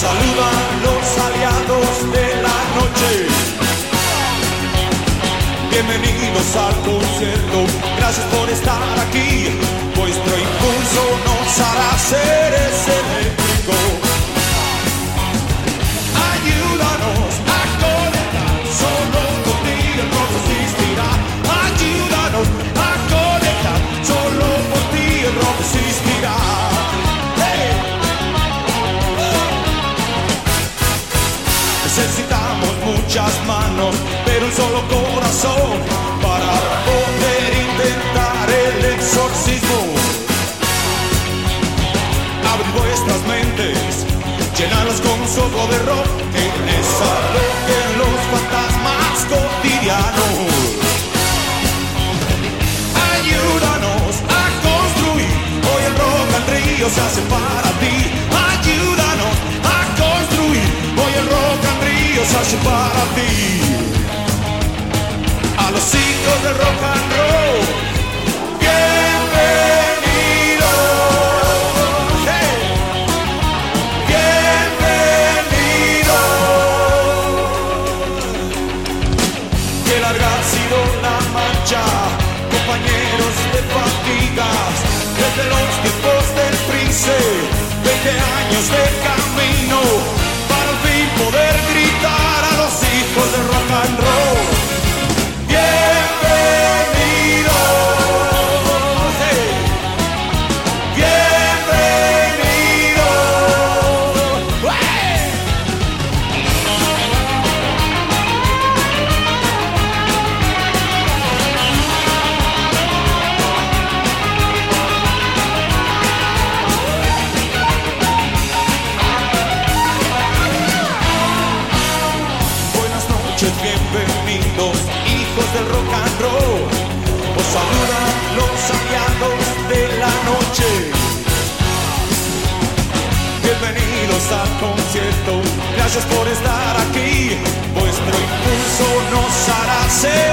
saludan los aliados de la noche. Bienvenidos al concierto, gracias por estar aquí. Vuestro impulso nos hará seres eléctricos. Ayúdanos a conectar, solo contigo el rock existirá. Ayúdanos a conectar, solo por ti el rock existirá. Necesitamos muchas manos, pero un solo corazón para poder intentar el exorcismo. Abrid vuestras mentes, llenadlas con un soplo de rock que desalojen los fantasmas cotidianos. Ayúdanos a construir, hoy el Rock al Río se hace para ti. Ayúdanos a construir, hoy el Rock al Río se hace para ti. A los hijos del rock and roll, bienvenidos. Hey. Bienvenidos. Qué larga ha sido la marcha, compañeros de fatigas, desde los tiempos del Prince, 20 años de camino, para al fin poder gritar a los hijos del rock and roll. Bienvenidos, hey. Bienvenidos, hey. Buenas noches, bienvenidos, hijos del rock and roll. Os saludan los aliados de la noche. Bienvenidos al concierto, gracias por estar aquí. Vuestro impulso nos hará ser